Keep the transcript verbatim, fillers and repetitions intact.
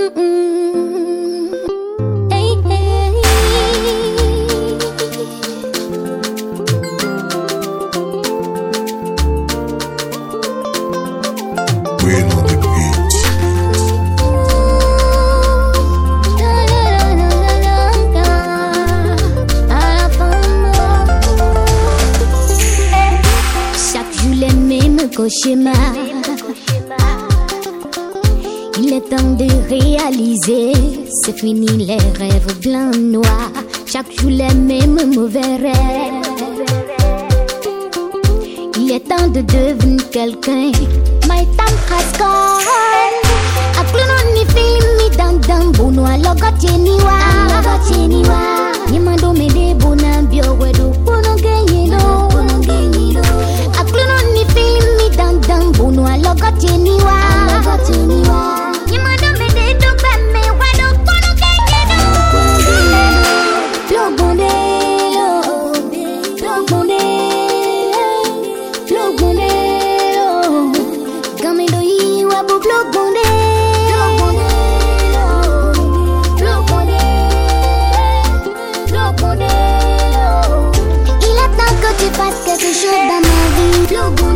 Cauchemar. Il est temps de réaliser, c'est fini les rêves blancs noirs. Chaque jour les mêmes mauvais rêves. Il est temps de devenir quelqu'un. My time has gone. Akluno ni film mi dan dan bono alogote niwa. Alogote niwa. Yemando me de bona bio wedo bono genyelo. Bono genyelo. Akluno ni film mi dan dan bono alogote niwa. Alogote niwa. Yemando me de do ba me wedo bono genyelo. Blogone lo. Blogone. Blogone lo. Gamendo iwa bo blogone. Quelque chose dans ma vie.